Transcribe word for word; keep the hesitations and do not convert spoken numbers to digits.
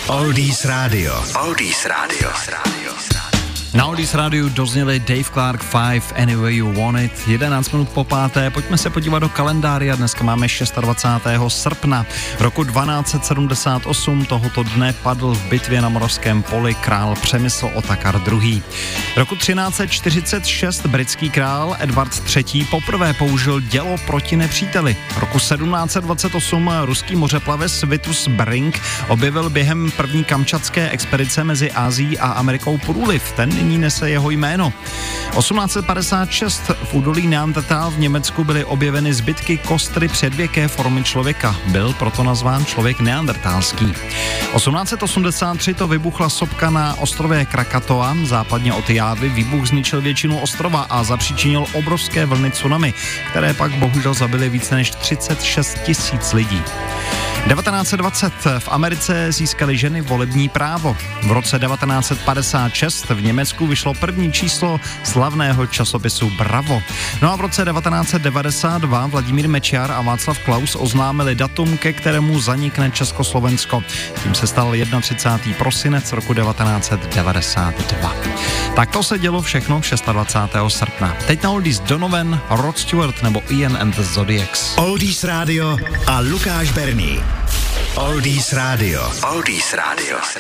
Oldies Radio. Oldies Radio. Na Oldies rádiu dozněli Dave Clark five, Anyway You Want It, jedenáct minut po páté, pojďme se podívat do kalendáře, dneska máme dvacátého šestého srpna. Roku dvanáct sedmdesát osm tohoto dne padl v bitvě na Moravském poli král Přemysl Otakar druhý. Roku třináct čtyřicet šest britský král Edward třetí poprvé použil dělo proti nepříteli. Roku sedmnáct dvacet osm ruský mořeplavec Vitus Bering objevil během první kamčatské expedice mezi Asií a Amerikou průliv. Ten nyní nese jeho jméno. osmnáct padesát šest v údolí Neandertal v Německu byly objeveny zbytky kostry předvěké formy člověka. Byl proto nazván člověk neandertalský. osmnáct osmdesát tři to vybuchla sopka na ostrově Krakatoa, západně od Jávy. Výbuch zničil většinu ostrova a zapříčinil obrovské vlny tsunami, které pak bohužel zabily více než třicet šest tisíc lidí. devatenáct dvacet v Americe získaly ženy volební právo. V roce devatenáct padesát šest v Německu vyšlo první číslo slavného časopisu Bravo. No a v roce devatenáct devadesát dva Vladimír Mečiar a Václav Klaus oznámili datum, ke kterému zanikne Československo. Tím se stal třicátého prvního prosinec roku devatenáct devadesát dva. Tak to se dělo všechno dvacátého šestého srpna. Teď na Oldies Donovan, Rod Stewart nebo Ian and the Zodiacs. Oldies Radio a Lukáš Berný. Oldies Radio. Oldies Radio.